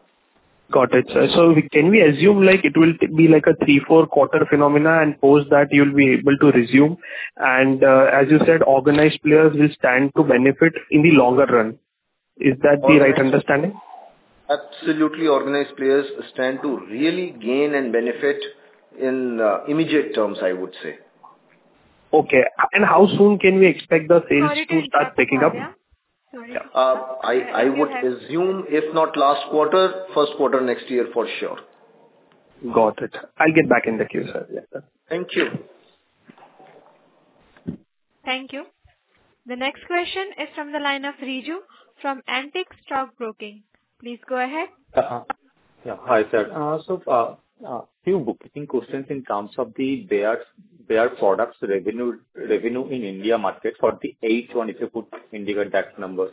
Got it, sir. So we- can we assume like it will t- be like a three, four quarter phenomena, and post that you'll be able to resume? And uh, as you said, organized players will stand to benefit in the longer run. Is that the right Organized- understanding? Absolutely, organized players stand to really gain and benefit in uh, immediate terms, I would say. Okay. And how soon can we expect the sales Sorry to to start interrupt, picking up? Arya. Sorry. Uh, I, I If you would have- assume, if not last quarter, first quarter next year for sure. Got it. I'll get back in the queue, sir. Yes, sir. Thank you. Thank you. The next question is from the line of Riju from Antique Stock Broking. Please go ahead. Uh, Yeah. Hi, sir. Uh, So, uh, uh, few bookkeeping questions in terms of the Bayer Bayer products revenue revenue in India market for the H one, if you could indicate that number.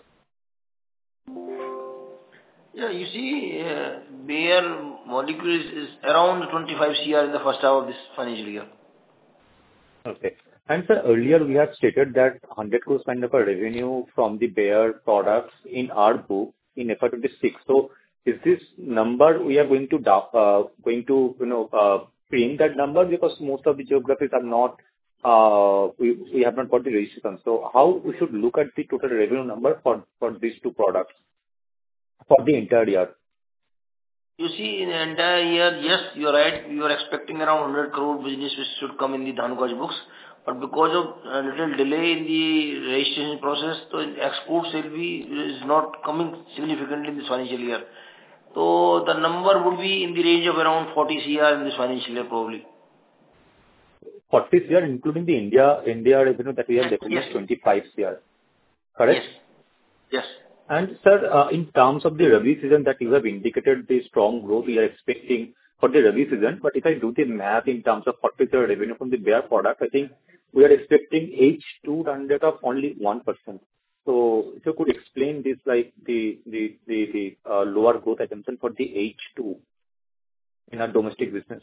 Yeah, you see, uh, Bayer molecule is, is around twenty-five crore in the first half of this financial year. Okay. And sir, earlier we had stated that one hundred crores kind of a revenue from the Bayer products in our book in F Y twenty-six. So is this number we are going to da- uh, going to you know uh, print that number, because most of the geographies are not uh, we we have not got the registration. So how we should look at the total revenue number for for these two products for the entire year? You see, in the entire year, yes, you are right. We were expecting around one hundred crore business which should come in the Dhanuka's books. But because of a little delay in the registration process, so export sale be is not coming significantly in this financial year. So the number would be in the range of around forty crore in this financial year probably. forty crore, including the India India revenue that we have Yes. recognized twenty-five crore. Correct? Yes. Yes. And sir, uh, in terms of the Rabi season that you have indicated the strong growth we are expecting for the Rabi season, but if I do the math in terms of forty crore revenue from the Bayer product, I think we are expecting H two run rate of only one percent. So if you could explain this, like the the the the uh, lower growth assumption for the H two in our domestic business.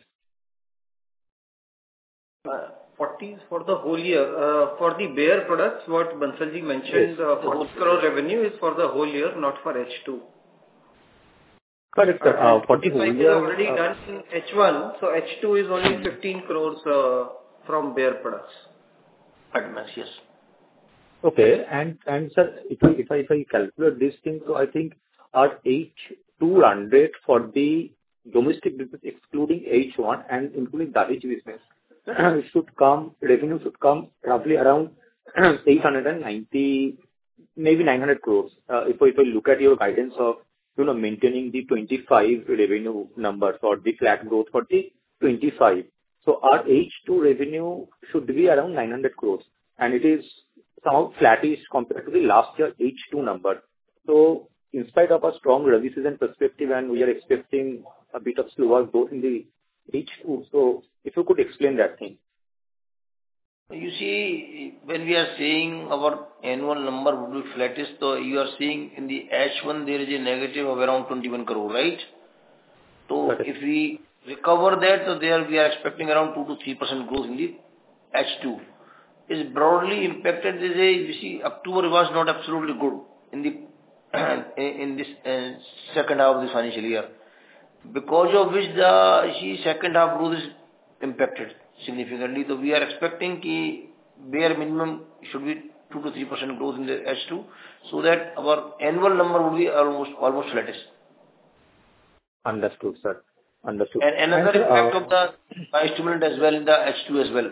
Uh, forty is for the whole year. Uh, For the Bayer products, what Bansalji mentioned, Yes. uh, forty crore revenue is for the whole year, not for H two. Correct, sir. Uh, For the whole twenty-five is year, already uh, done in H one, so H two is only fifteen crores uh, from Bayer products. Advance, yes. okay. And and sir, if I if I if I calculate this thing, so I think our H two run rate for the domestic business, excluding H one and including Dahej business, should come, revenue should come roughly around eight hundred ninety, maybe nine hundred crores. Uh, If I if I look at your guidance of, you know, maintaining the twenty-five revenue numbers or the flat growth for the twenty-five. So our H two revenue should be around nine hundred crores, and it is somehow flattish compared to the last year H two number. So in spite of a strong Rabi season perspective, and we are expecting a bit of slower growth in the H two. So if you could explain that thing. You see, when we are saying our annual number would be flattish, so you are seeing in the H one there is a negative of around twenty-one crore, right? So if we recover that, so there we are expecting around two to three percent growth in the H two. Is broadly impacted. This is, you see, October was not absolutely good in the in this uh, second half of this financial year, because of which the see, second half growth is impacted significantly. So we are expecting ki bare minimum should be two to three percent growth in the H two, so that our annual number would be almost almost flattish. Understood, sir. Understood. And another And, impact uh, of the biostimulant as well in the H two as well.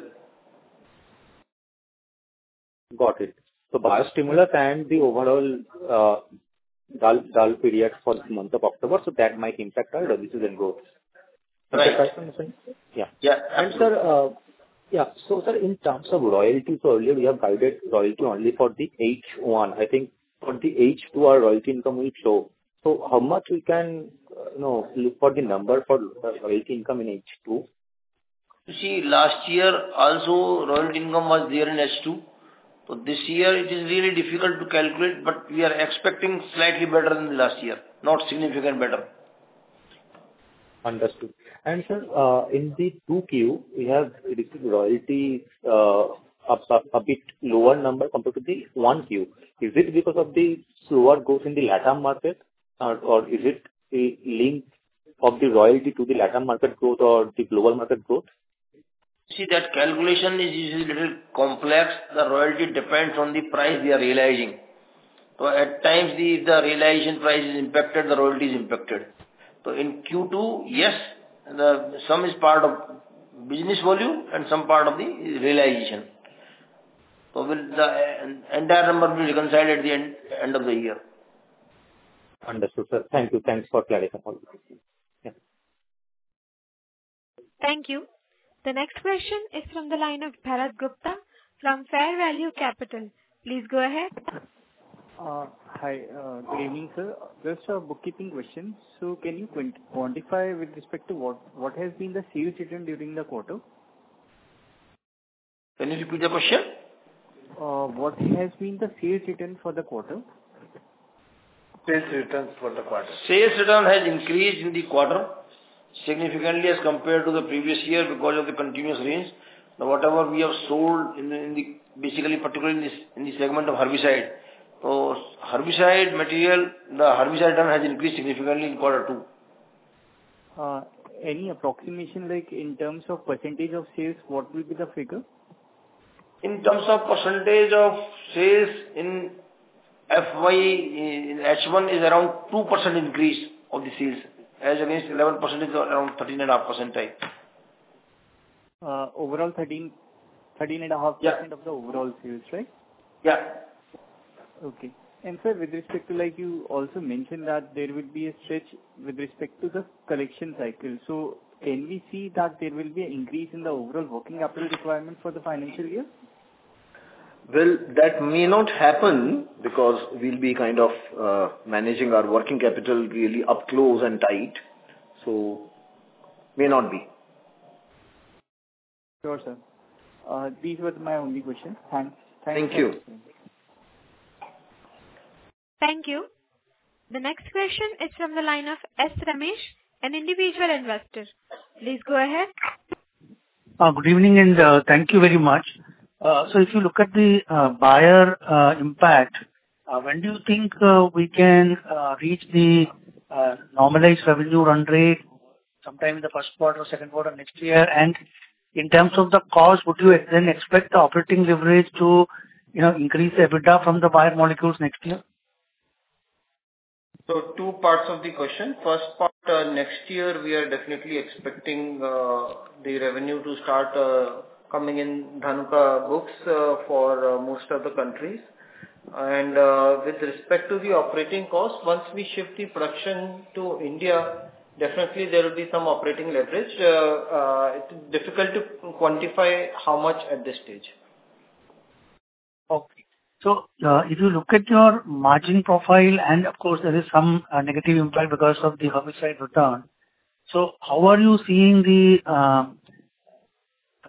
Got it. So biostimulus and the overall uh, dull dull period for the month of October, so that might impact our revenues and growth. Is that Right. right, understand? Yeah. Yeah. And sir, uh, yeah, so sir, in terms of royalty, so earlier we have guided royalty only for the H one. I think for the H two, our royalty income will show. So how much we can, uh, you know, look for the number for uh, royalty income in H two? You see, last year also royalty income was there in H two. So this year it is really difficult to calculate, but we are expecting slightly better than the last year, not significant better. Understood. And sir, uh, in the two Q, we have received royalty uh, a, a, a bit lower number compared to the one Q. Is it because of the slower growth in the LATAM market, or, or is it a link of the royalty to the LATAM market growth or the global market growth? See, that calculation is usually a little complex. The royalty depends on the price we are realizing. So at times the, the realization price is impacted, the royalty is impacted. So in Q two, yes, the some is part of business volume and some part of the realization. So will the entire number will be reconciled at the end, end of the year. Understood, sir. Thank you. Thanks for clarifying all this. Yeah. Thank you. The next question is from the line of Bharat Gupta from Fair Value Capital. Please go ahead. Uh, Hi. uh, Good evening, sir. Just a bookkeeping question. So can you quant- quantify with respect to what what has been the sales return during the quarter? Can you repeat the question? Uh, What has been the sales return for the quarter? Sales returns for the quarter. Sales return has increased in the quarter significantly as compared to the previous year because of the continuous rains. Now, whatever we have sold in the, in the basically particularly in, this, in the segment of herbicide, so herbicide material, the herbicide return has increased significantly in quarter two. Uh, Any approximation, like in terms of percentage of sales, what will be the figure? In terms of percentage of sales in F Y, in H one is around two percent increase of the sales, as against eleven percent is around thirteen point five percent type. Uh, Overall thirteen, thirteen point five percent Yeah. of the overall sales, right? Yeah. Okay. And sir, with respect to, like you also mentioned that there will be a stretch with respect to the collection cycle. So can we see that there will be an increase in the overall working capital requirement for the financial year? Well, that may not happen because we'll be kind of uh, managing our working capital really up close and tight. So, may not be. Sure, sir. Uh, These were my only questions. Thanks. Thanks Thank for you. answering. Thank you. The next question is from the line of S. Ramesh, an individual investor. Please go ahead. Uh, Good evening, and uh, thank you very much. Uh, So if you look at the uh, buyer uh, impact, uh, when do you think uh, we can uh, reach the uh, normalized revenue run rate? Sometime in the first quarter or second quarter next year? And in terms of the cost, would you then expect the operating leverage to, you know, increase the EBITDA from the buyer molecules next year? So two parts of the question. First part, uh, next year we are definitely expecting uh, the revenue to start uh, coming in Dhanuka books uh, for uh, most of the countries. And uh, with respect to the operating cost, once we shift the production to India, definitely there will be some operating leverage. Uh, uh, it's difficult to quantify how much at this stage. Okay. So, uh, if you look at your margin profile, and of course there is some uh, negative impact because of the herbicide return. So how are you seeing the uh,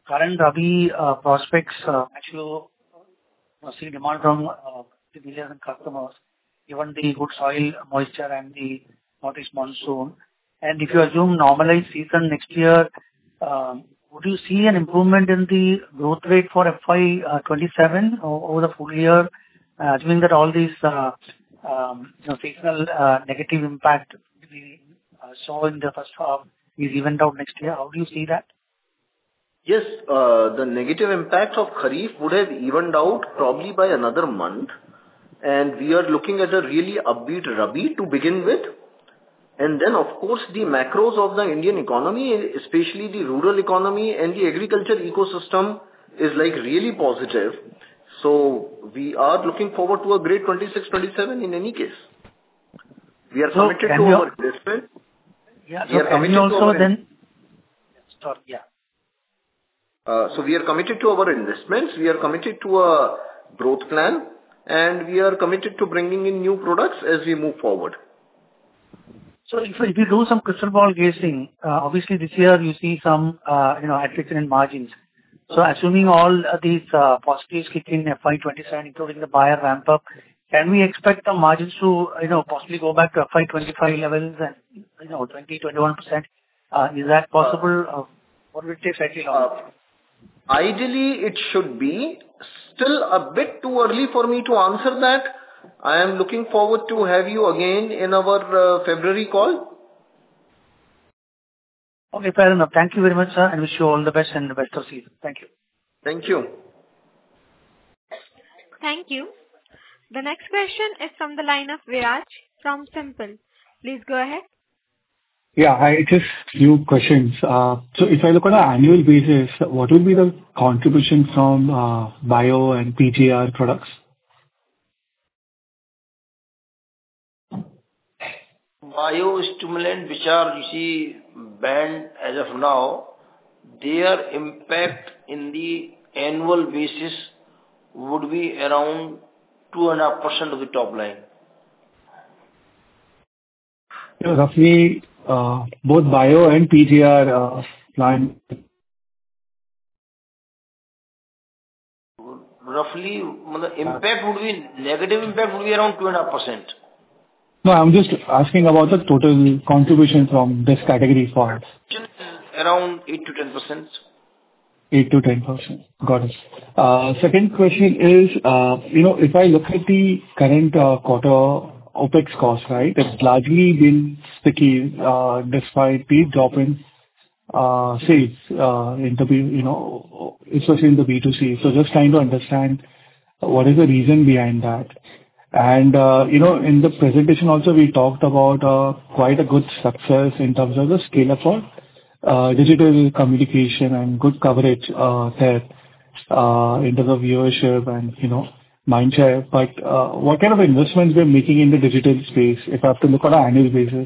current Rabi uh, prospects uh, actually uh, see demand from uh, the dealers and customers, given the good soil moisture and the northeast monsoon? And if you assume normalized season next year, um, would you see an improvement in the growth rate for F Y twenty-seven over the full year, uh, assuming that all these uh, um, you know, seasonal uh, negative impact we uh, saw in the first half is evened out next year? How do you see that? Yes, uh, the negative impact of Kharif would have evened out probably by another month, and we are looking at a really upbeat Rabi to begin with. And then, of course, the macros of the Indian economy, especially the rural economy and the agriculture ecosystem, is like really positive. So we are looking forward to a great twenty-six twenty-seven in any case. We are So committed can to you- our investment. Yeah. We So are can committed you to also our then... Sorry, yeah. Uh, So we are committed to our investments, we are committed to a growth plan, and we are committed to bringing in new products as we move forward. So if if you do some crystal ball gazing, uh, obviously this year you see some, uh, you know, attrition in margins. So assuming all uh, these uh, positives kick in F Y twenty-seven, including the buyer ramp up, can we expect the margins to, you know, possibly go back to F Y twenty-five levels and, you know, twenty to twenty-one percent? Uh, Is that possible? Uh, Or will it take slightly longer? Ideally, it should be. Still a bit too early for me to answer that. I am looking forward to have you again in our uh, February call. Okay, fair enough. Thank you very much, sir, and wish you all the best and the best of season. Thank you. Thank you. Thank you. The next question is from the line of Viraj from Simple. Please go ahead. Yeah, hi. Just few questions. Uh, So if I look on an annual basis, what will be the contribution from uh, bio and P G R products? Biostimulant, which are, you see, banned as of now, their impact in the annual basis would be around two point five percent of the top line. You know, roughly, uh, both bio and P G R uh, plant. Roughly, the impact would be, negative impact would be around two point five percent. No, I'm just asking about the total contribution from this category for it. Around eight to ten percent. eight to ten percent. Got it. Uh, Second question is, uh, you know, if I look at the current uh, quarter OpEx cost, right, it's largely been sticky, uh, despite the drop in uh, sales, uh, in the, B- you know, especially in the B two C. So just trying to understand what is the reason behind that. And, uh, you know, in the presentation also, we talked about uh, quite a good success in terms of the scale-up for uh, digital communication and good coverage uh, there uh, in terms of viewership and, you know, mindshare. But uh, what kind of investments we're making in the digital space, if I have to look on an annual basis?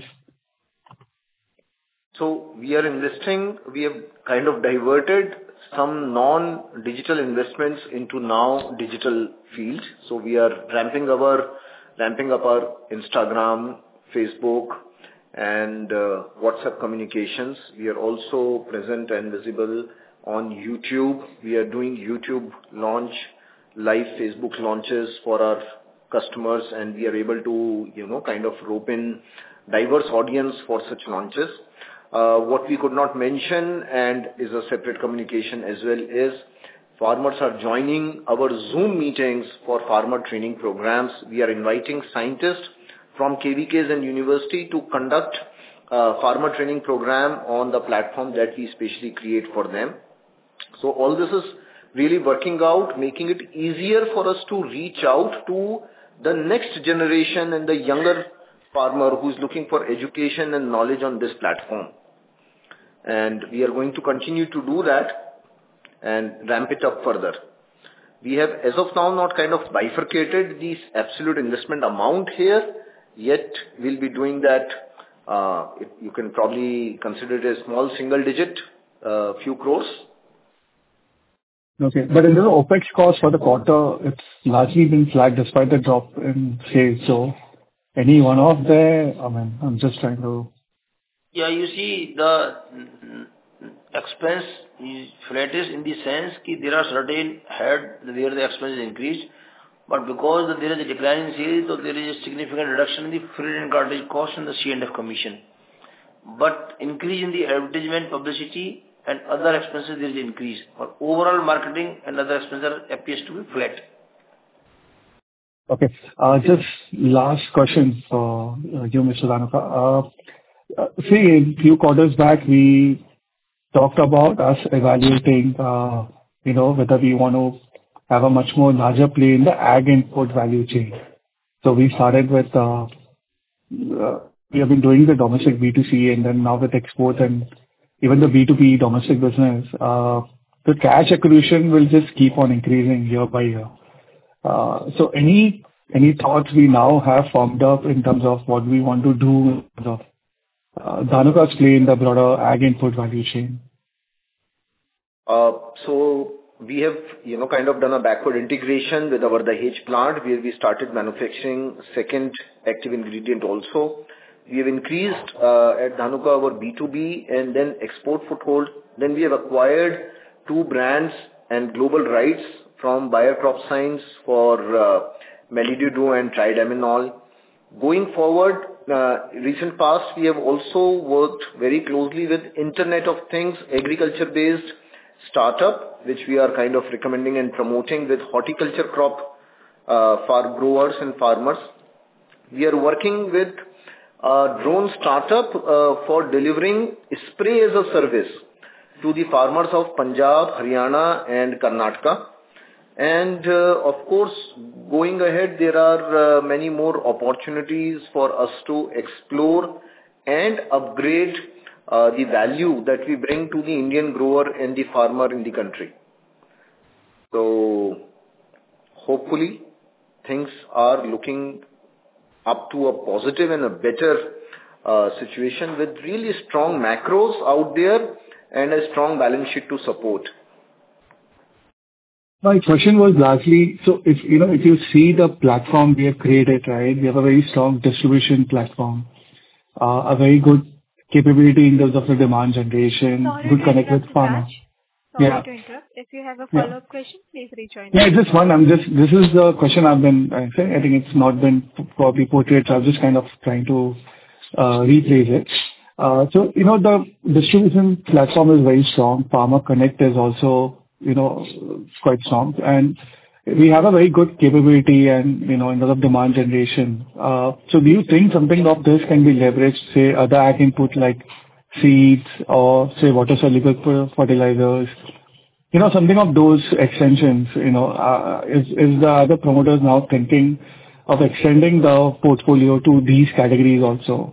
So we are investing, we have kind of diverted some non-digital investments into now digital fields. So we are ramping our, ramping up our Instagram, Facebook, and uh, WhatsApp communications. We are also present and visible on YouTube. We are doing YouTube launch, live Facebook launches for our customers, and we are able to, you know, kind of rope in diverse audience for such launches. Uh, what we could not mention, and is a separate communication as well, is farmers are joining our Zoom meetings for farmer training programs. We are inviting scientists from K V Ks and university to conduct uh, farmer training program on the platform that we specially create for them. So all this is really working out, making it easier for us to reach out to the next generation and the younger farmer who is looking for education and knowledge on this platform. And we are going to continue to do that and ramp it up further. We have, as of now, not kind of bifurcated the absolute investment amount here, yet we'll be doing that. Uh, it, you can probably consider it a small single digit, uh, few crores. Okay. But in the OpEx cost for the quarter, it's largely been flat despite the drop in sales. So any one-off there? I mean, I'm just trying to... Yeah, you see, the expense is flattish in the sense that there are certain heads where the expense is increased, but because there is a decline in sales, so there is a significant reduction in the freight and cartage cost and the C and F commission. But increase in the advertisement, publicity and other expenses, there is increase. But overall marketing and other expenses appears to be flat. Okay. Uh, just last question for uh, you, Mister Dhanuka. Uh, uh, see, a few quarters back, we talked about us evaluating, uh, you know, whether we want to have a much more larger play in the ag input value chain. So we started with, uh, uh, we have been doing the domestic B two C and then now with export and even the B two B domestic business, uh, the cash acquisition will just keep on increasing year by year. Uh, so any any thoughts we now have formed up in terms of what we want to do in terms of uh, Dhanuka's play in the broader ag input value chain? Uh, so we have, you know, kind of done a backward integration with our Dahej plant where we started manufacturing second active ingredient also. We have increased uh, at Dhanuka our B two B and then export foothold. Then we have acquired two brands and global rights from Bayer Crop Science for uh, Melody-Duo and Triadimenol. Going forward, uh, recent past, we have also worked very closely with Internet of Things, agriculture-based startup, which we are kind of recommending and promoting with horticulture crop uh, for growers and farmers. We are working with a drone startup uh, for delivering spray as a service to the farmers of Punjab, Haryana and Karnataka. And uh, of course, going ahead, there are uh, many more opportunities for us to explore and upgrade uh, the value that we bring to the Indian grower and the farmer in the country. So, hopefully, things are looking up to a positive and a better uh, situation with really strong macros out there and a strong balance sheet to support. My question was largely, so if, you know, if you see the platform we have created, right, we have a very strong distribution platform, uh, a very good capability in terms of the demand generation, Sorry good to connect with interrupt, farmers. Sorry Yeah. to interrupt. If you have a Yeah. follow-up question, please rejoin. Yeah, just one. I'm just, this is the question I've been uh, saying. I think it's not been probably portrayed, so I'm just kind of trying to uh, rephrase it. Uh, so, you know, the distribution platform is very strong. Farmer Connect is also, you know, quite strong. And we have a very good capability and, you know, in terms of demand generation. Uh, so do you think something of this can be leveraged, say, other ag input like seeds or, say, water-soluble fertilizers? You know, something of those extensions, you know, uh, is, is the other promoters now thinking of extending the portfolio to these categories also?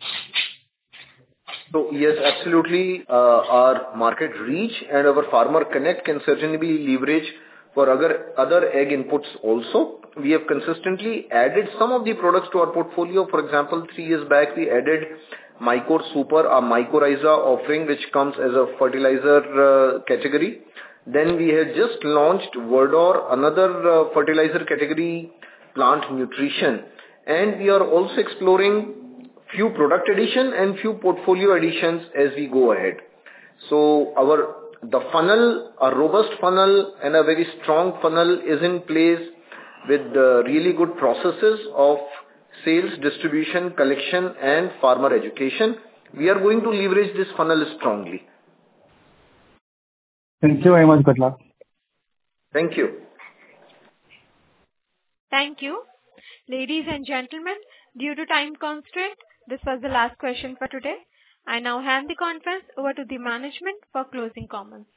So yes, absolutely, uh, our market reach and our Farmer Connect can certainly be leveraged for other, other egg inputs also. We have consistently added some of the products to our portfolio. For example, three years back, we added Mycore Super, a mycorrhiza offering, which comes as a fertilizer uh, category. Then we had just launched Verdor, another uh, fertilizer category, plant nutrition. And we are also exploring few product addition and few portfolio additions as we go ahead. So our the funnel, a robust funnel and a very strong funnel is in place with uh, really good processes of sales, distribution, collection and farmer education. We are going to leverage this funnel strongly. Thank you very much. Good luck. Thank you. Thank you. Ladies and gentlemen, due to time constraint, this was the last question for today. I now hand the conference over to the management for closing comments.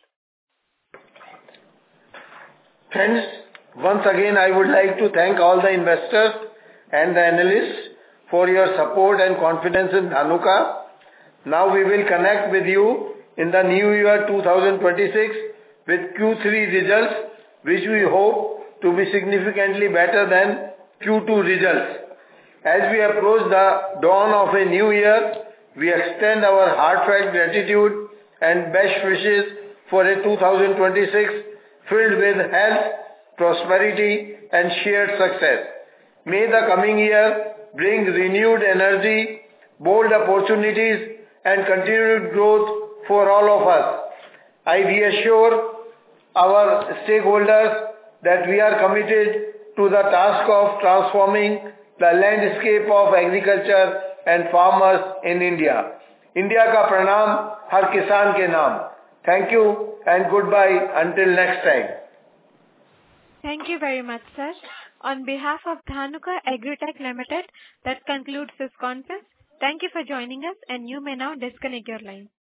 Friends, once again I would like to thank all the investors and the analysts for your support and confidence in Dhanuka. Now we will connect with you in the new year two thousand twenty-six with Q three results, which we hope to be significantly better than Q two results. As we approach the dawn of a new year, we extend our heartfelt gratitude and best wishes for a two thousand twenty-six filled with health, prosperity and shared success. May the coming year bring renewed energy, bold opportunities and continued growth for all of us. I reassure our stakeholders that we are committed to the task of transforming the landscape of agriculture and farmers in India. India ka pranam, har kisan ke naam. Thank you and goodbye until next time. Thank you very much, sir. On behalf of Dhanuka Agritech Limited, that concludes this conference. Thank you for joining us, and you may now disconnect your line.